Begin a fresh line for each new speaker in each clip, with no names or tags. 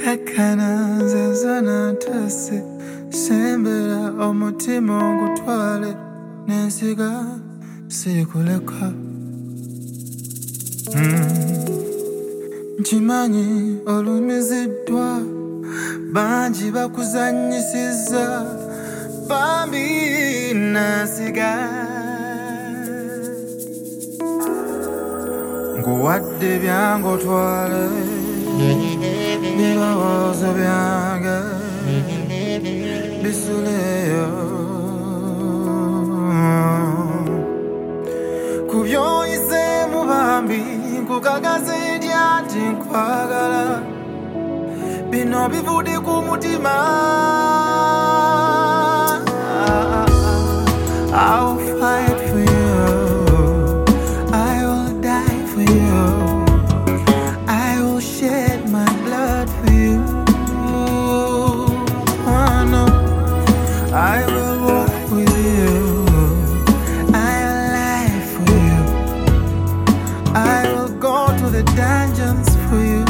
Ekana zezana tase sembera omutima ngutwale nensiga sikuleka. Nkimanyi olumiziddwa bangi bakuzanyisiza bambi nasiga nguwadde byange otwale birowoozo byange bisuleyo ku byoyiseemu bambi nkukagaze ndya nti nkwagala bino bivudde ku mutima. I'll fight for you, I will die for you, I will shed my blood for you. Oh no, I will walk with you, I'll lie for you, I will go to the dungeons for you.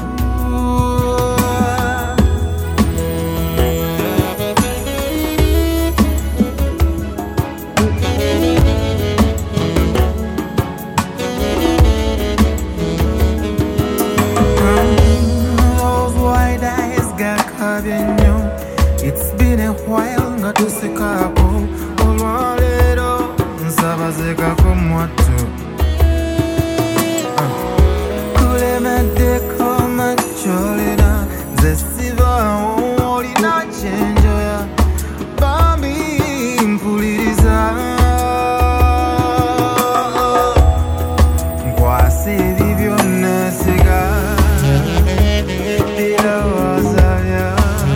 It's been a while nga tusikako olwaleero nsabazekako mwattu kulemeddeko macholera nze sivaawo olina kyenjoya bambi mpuliriza nkwasa ebibyo nesiga birowooza bya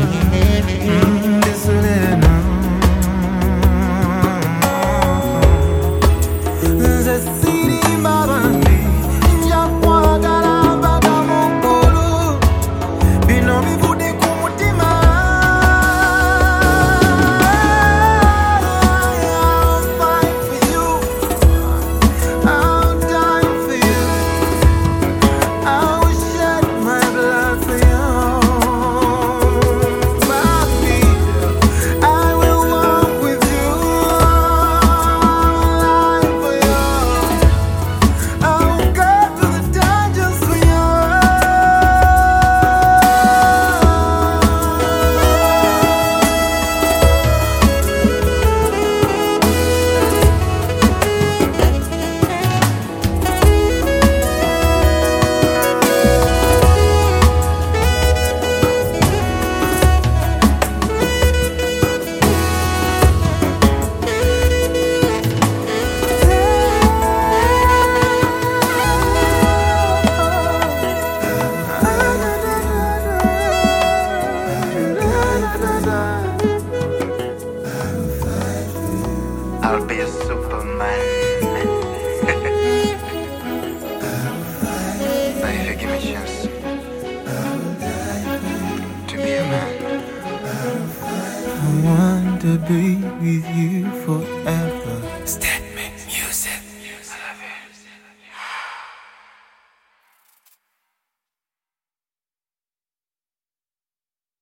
I'll be a Superman. Now if you give me a chance to be a man, I want to be with you forever. Stay.